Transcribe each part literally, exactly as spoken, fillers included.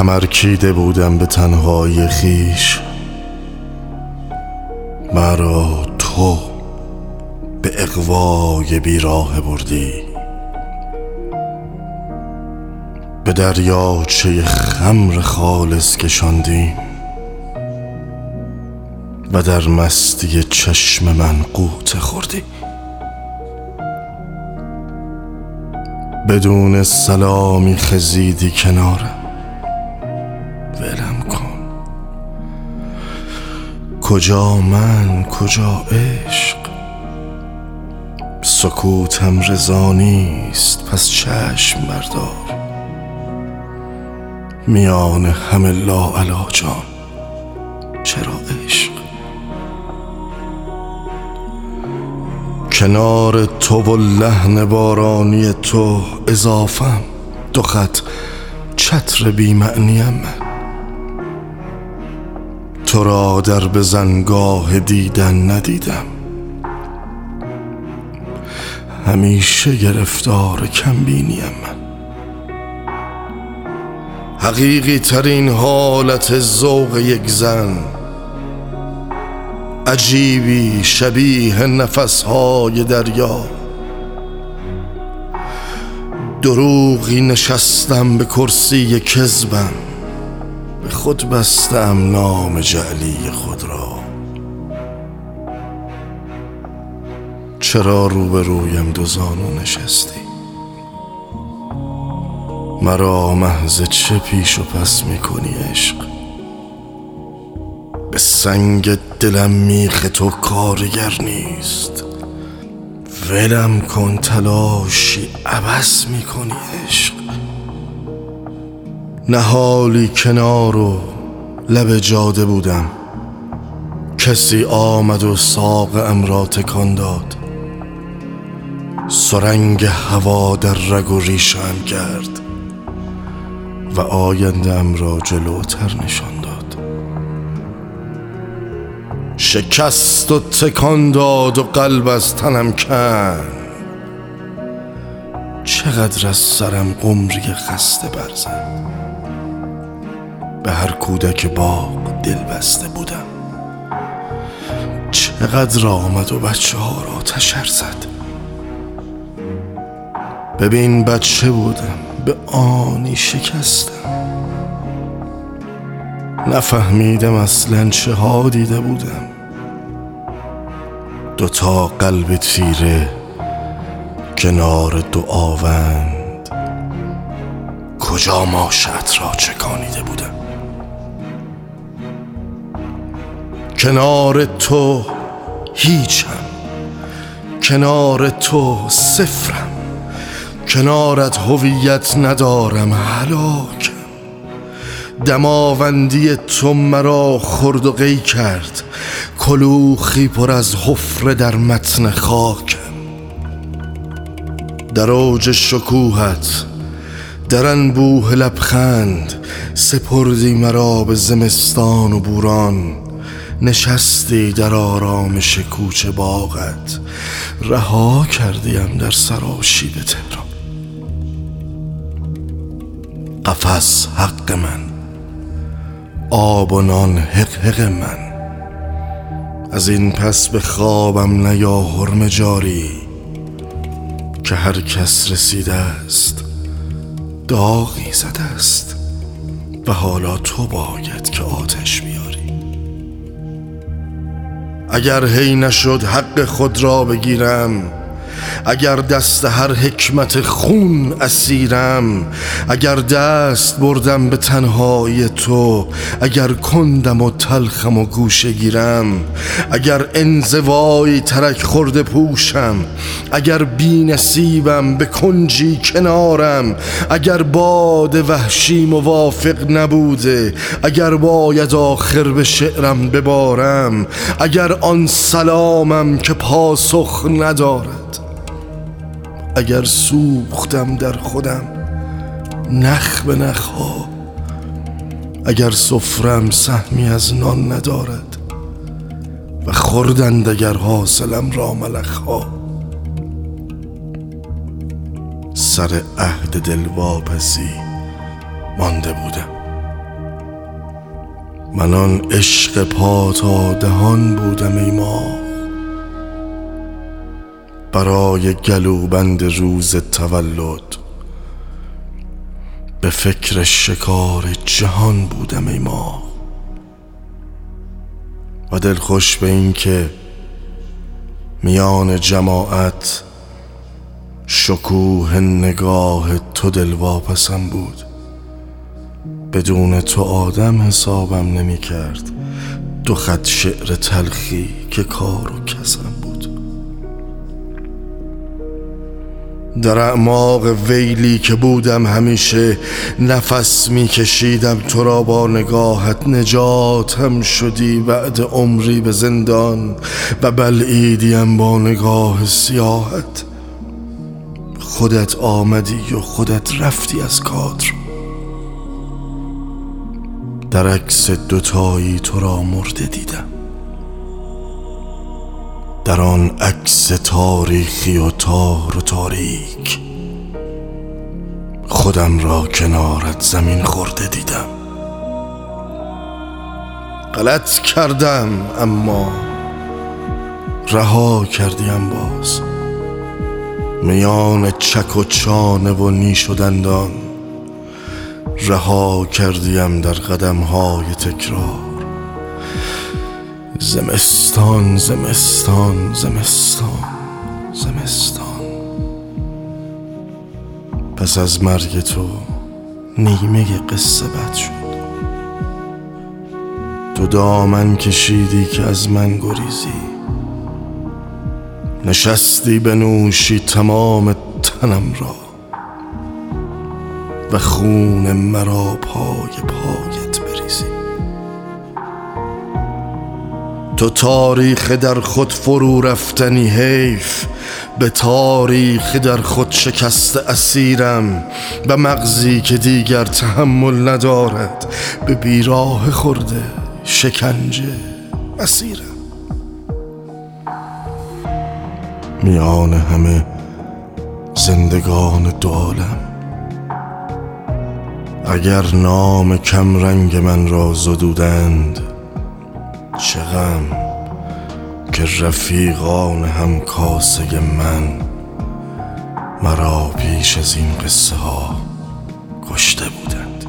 کمرکیده بودم به تنهایی خیش، مرا تو به اغوای بیراه بردی، به دریاچه خمر خالص کشاندیم و در مستی چشم من غوطه خوردی. بدون سلامی خزیدی کنارم، ولم کن. کجا من کجا عشق، سکوتم رضا نیست پس چشم بردار. میان همه لاعلاجان چرا عشق؟ کنار تو و لحن بارانی تو اضافم، دو خط چتر بی معنیم من. تو را در بزنگاه دیدن ندیدم، همیشه گرفتار کمبینیم من. حقیقی ترین حالت ذوق یک زن، عجیبی شبیه نفسهای دریا. دروغی نشستم به کرسی کذبم، به خود بستم نام جعلی خود را. چرا روبرویم دو زانو نشستی؟ مرا محض چه پیش و پس میکنی عشق؟ به سنگ دلم میخ تو کارگر نیست، ولم کن تلاشی عبث میکنی عشق. نهالی کنار و لب جاده بودم، کسی آمد و ساقم را تکان داد. سرنگ هوا در رگ و ریشم کرد و آینده‌ام را جلوتر نشان داد. شکست و تکان داد و قلب از تنم کند. چقدر از سرم قمری خسته برزد، به هر کودک باغ دل بسته بودم. چقدر آمد و بچه ها را تشر زد. ببین بچه بودم به آنی شکستم، نفهمیدم اصلا چه ها دیده بودم. دوتا قلب تیره کنار دو آوند، کجا ماشه‌ات را چکانیده بودم. کنار تو هیچم، کنار تو صفرم، کنارت هویت ندارم، هلاکم. دماوندی تو مرا خرد و قی کرد، کلوخی پر از حفره در متن خاکم. در اوج شکوهت، در انبوه لبخند، سپردی مرا به زمستان و بوران. نشستی در آرامش کوچه باغت، رها کردیم در سراشیب تهران. قفس حق من، آب و نان حق حق من. از این پس به خوابم نیا حرم جاری، که هر کس رسیده است داغی زده است و حالا تو باید که آتش بیاری. اگر هی نشد حق خود را بگیرم، اگر دست هر حکمت خون اسیرم، اگر دست بردم به تنهایی تو، اگر کندم و تلخم و گوشه گیرم، اگر انزوایی ترک خورده پوشم، اگر بی نصیبم به کنجی کنارم، اگر باد وحشی موافق نبوده، اگر باید آخر به شعرم ببارم، اگر آن سلامم که پاسخ ندارد، اگر سوختم در خودم نخ به نخها، اگر سفرم سهمی از نان ندارد و خوردند اگر حاصلم را ملخها. سر عهد دلواپسی مانده بودم، من آن عشق پا تا دهان بودم ای ماه، برای گلوبند روز تولد به فکر شکار جهان بودم ای ماه. و دلخوش به این که میان جماعت شکوه نگاه تو دلواپسم بود، بدون تو آدم حسابم نمی کرد دو خط شعر تلخی که کار و کسم بود. در اعماق ویلی که بودم همیشه نفس می کشیدم تو را با نگاهت، نجاتم شدی بعد عمری به زندان و بلعیدیم با نگاه سیاهت. خودت آمدی و خودت رفتی از کادر، در عکس دوتایی تو را مرده دیدم، در آن عکس تاریخی و تار و تاریک خودم را کنارت زمین خورده دیدم. غلط کردم اما رها کردیم باز، میان چک و چانه و نیش و دندان رها کردیم در قدم‌های تکرار. زمستان زمستان زمستان زمستان، پس از مرگ تو نیمه قصه بد شد. تو دامن کشیدی که از من گریزی، نشستی بنوشی تمام تنم را و خون مرا پای پایت بریزی. تو تاریخ در خود فرو رفتنی، حیف به تاریخ در خود شکست اسیرم و مغزی که دیگر تحمل ندارد به بیراه خورده شکنجه اسیرم. میان همه زندگان دو عالم اگر نام کم رنگ من را زدودند، چه غم که رفیقان هم کاسه من مرا پیش از این قصه ها کشته بودند.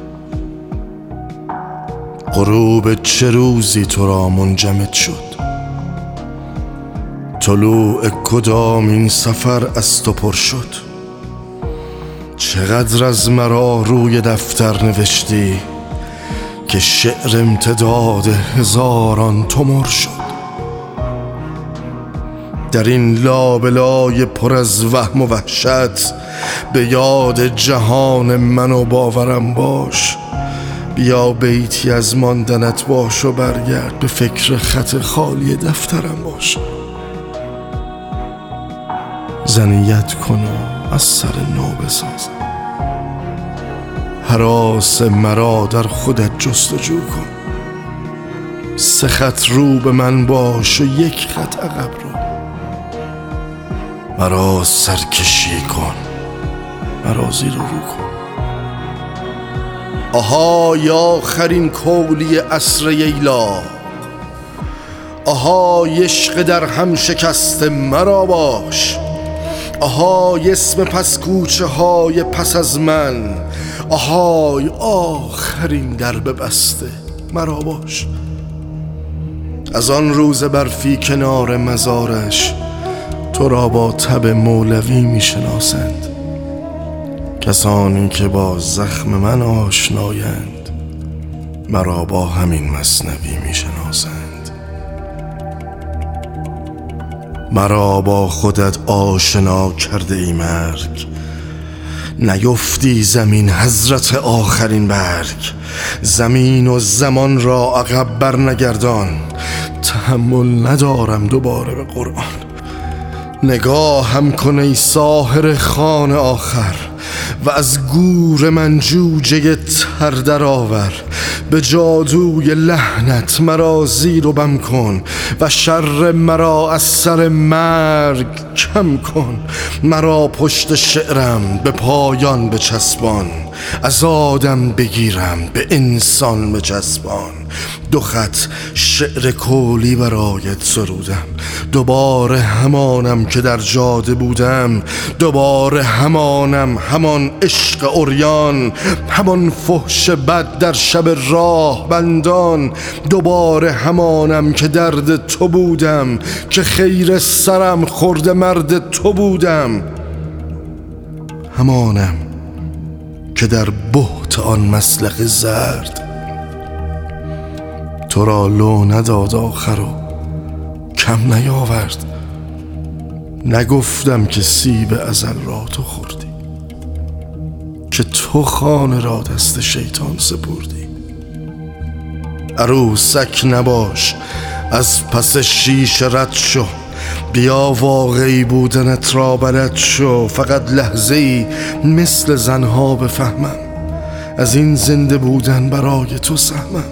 غروب چه روزی تو را منجمد شد، طلوع کدام این سفر از تو پر شد. چقدر از مرا روی دفتر نوشتی که شعر امتداد هزاران تومر شد. در این لابلای پر از وهم و وحشت به یاد جهان من و باورم باش. بیا بیتی از ماندنت باش و برگرد به فکر خط خالی دفترم باش. زنیت کن و از سر نو بسازم، هراس مرا در خودت جستجو کن. سه خط رو به من باش و یک خط عقب رو، مرا سرکشی کن، مرا زیر و رو کن. آها یا آخرین کولی عصر ییلا، آها عشق در هم شکست مرا باش. آهای اسم پس کوچه های پس از من، آهای آخرین درب بسته مرا باش. از آن روز برفی کنار مزارش تو را با تب مولوی می شناسند. کسانی که با زخم من آشنایند مرا با همین مثنوی می شناسند. مرا با خودت آشنا کرده ای مرگ، نیفتی زمین حضرت آخرین برگ. زمین و زمان را عقب بر نگردان، تحمل ندارم دوباره به قرآن. نگاه هم کن ای ساحر خان آخر و از گور من جوجه تر در آور. به جادوی لحنت مرا زیر و بم کن و شر مرا از سر مرگ کم کن. مرا پشت شعرم به پایان بچسبان، از آدم بگیرم به انسان بچسبان. دو خط شعر کولی برایت سرودم، دوباره همانم که در جاده بودم، دوباره همانم، همان عشق عریان، همان فحش بد در شب راه بندان، دوباره همانم که درد تو بودم، که خیر سرم خورد مرد تو بودم، همانم که در بهت آن مسلخ زرد تو را لو نداد آخر و کم نیاورد. نگفتم که سیب ازل را تو خوردی، که تو خانه را دست شیطان سپردی. عروسک نباش، از پس شیشه رد شو، بیا واقعی بودنت را بلد شو. فقط لحظه ای مثل زنها بفهمم، از این زنده بودن برای تو سهمم.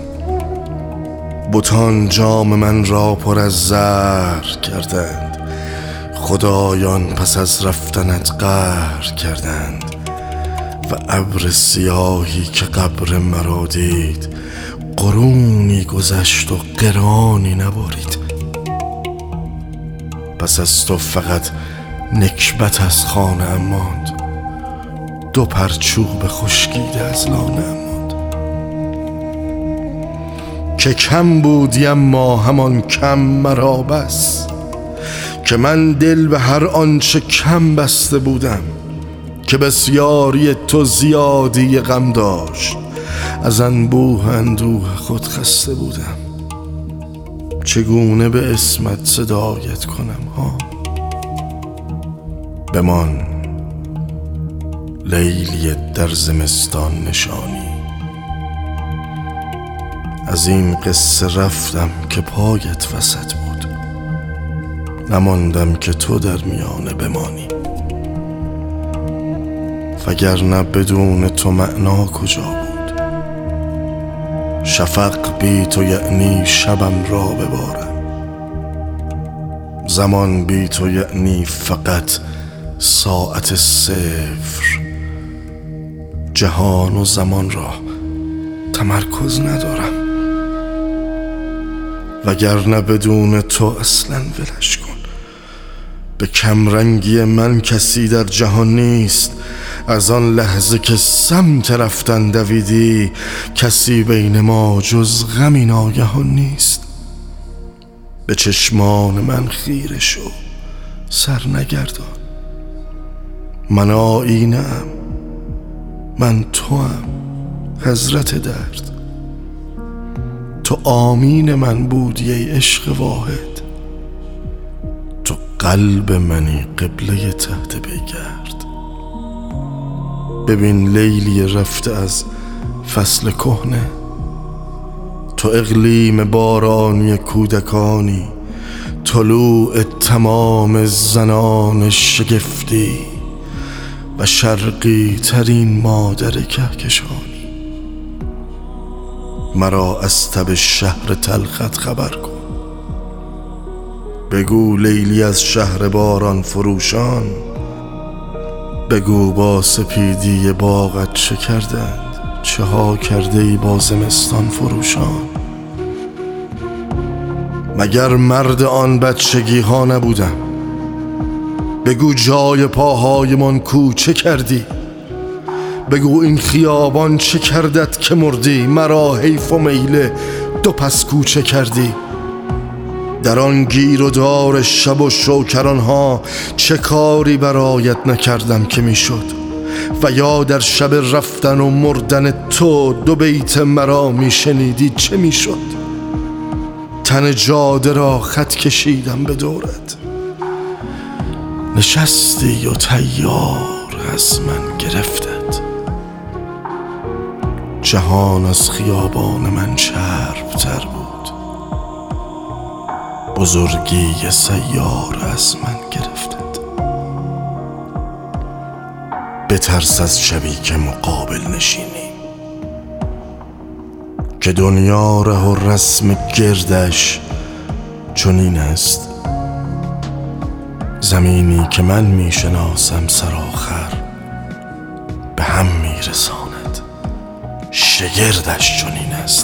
بتان جام من را پر از زهر کردند، خدایان پس از رفتنت قهر کردند. و ابر سیاهی که قبر مرا دید، قرونی گذشت و قرانی نبارید. پس از تو فقط نکبت از خانه ام ماند، دو پرچوب خشکیده از لانه ام ماند. که کم بودی اما همان کم مرا بس، که من دل به هر آنچه کم بسته بودم. که بسیاری تو زیادی غم داشت، از انبوه اندوه خود خسته بودم. چگونه به اسمت صدایت کنم ها؟ بمان لیلی در زمستان نشانی، از این قصه رفتم که پایت وسط بود، نماندم که تو در میانه بمانی. وگرنه بدون تو معنا کجا بود؟ شفق بی تو یعنی شبم را ببارم، زمان بی تو یعنی فقط ساعت صفر. جهان و زمان را تمرکز ندارم، وگرنه بدون تو اصلا ولش کن. به کمرنگی من کسی در جهان نیست، از آن لحظه که سمت رفتن دویدی، کسی بین ما جز غمی ناگهان نیست. به چشمان من خیره شو، سر نگردان. من آینه ام، من تو ام، حضرت درد. تو آمین من بودی ای عشق واحد، تو قلب منی قبله تحت پیگرد. ببین لیلی رفته از فصل کهنه، تو اقلیم بارانی کودکانی، طلوع تمام زنان شگفتی و شرقی ترین مادر کهکشانی. مرا از تب شهر تلخت خبر کن، بگو لیلی از شهر باران فروشان، بگو با سپیدی باغت چه کردند، چه ها کرده ای با زمستان فروشان. مگر مرد آن بچگی ها نبودم؟ بگو جای پاهای من کو چه کردی؟ بگو این خیابان چه کردت که مردی؟ مرا حیف و میله دو پس کو چه کردی؟ در آن گیر و دار شب و شوکران ها چه کاری برایت نکردم که میشد؟ و یا در شب رفتن و مردن تو دو بیت مرا میشنیدی چه میشد؟ تن جاده را خط کشیدم به دورت، نشستی و تیار از من گرفتت. جهان از خیابان من چرب تر بود، بزرگی سیار از من گرفتت. بترس از شبی که مقابل نشینی، که دنیا ره و رسم گردش چنین است. زمینی که من میشناسم سرآخر به هم میرساند. شگردش چنین است.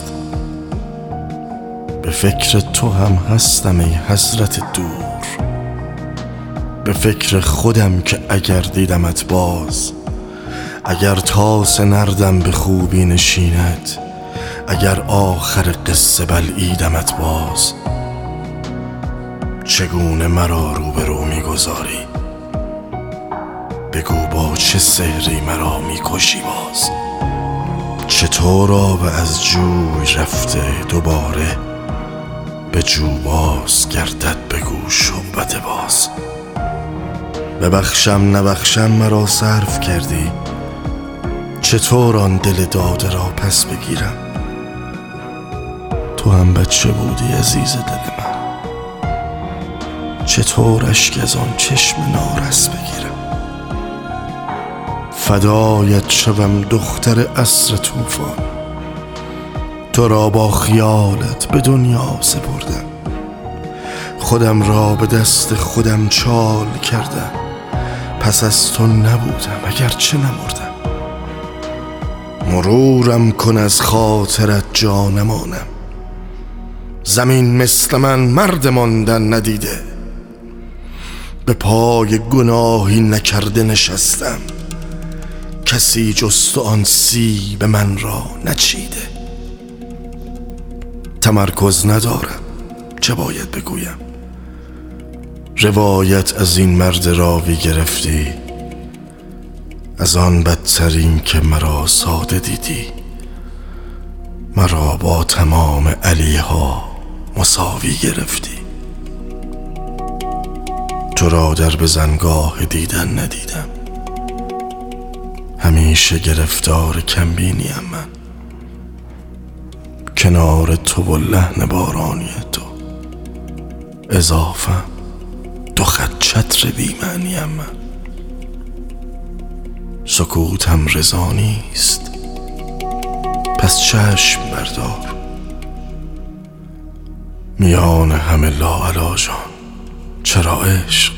به فکر تو هم هستم ای حضرت دور، به فکر خودم که اگر دیدمت باز، اگر تاس نردم به خوبی نشیند، اگر آخر قصه بلعیدمت باز، چگونه مرا روبرو میگذاری؟ بگو با چه سحری مرا میکشی باز؟ چطور آب از جوی رفته دوباره به جو باز گردد؟ بگو شعبده باز. ببخشم نبخشم مرا صرف کردی، چطور آن دل داده را پس بگیرم؟ تو هم بچه بودی عزیز دل من، چطور اشک از آن چشم نارس بگیرم؟ فدایت شوم دختر عصر طوفان، تو را با خیالت به دنیا سپردم، خودم را به دست خودم چال کردم، پس از تو نبودم اگرچه نمردم. مرورم کن از خاطرت جانمانم، زمین مثل من مرد ماندن ندیده، به پای گناهی نکرده نشستم، کسی جز تو آن سیب من را نچیده. تمرکز ندارم چه باید بگویم، روایت از این مرد راوی گرفتی، از آن بدترین که مرا ساده دیدی، مرا با تمام علیها مساوی گرفتی. تو را در بزنگاه دیدن ندیدم، همیشه گرفتار کمبینیم من، کنار تو و لحن بارانی تو اضافم دو خط چتر بی‌معنیم من. سکوتم رضا نیست پس چشم بردار، میان همه لاعلاجان چرا عشق؟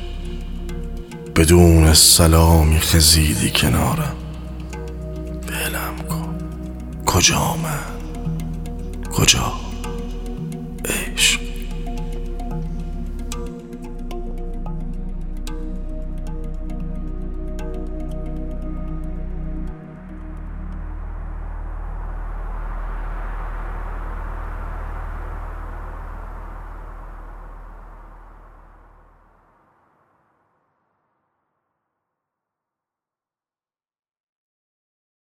بدون سلامی خزیدی کنارم، ولم کن کجا من کجا؟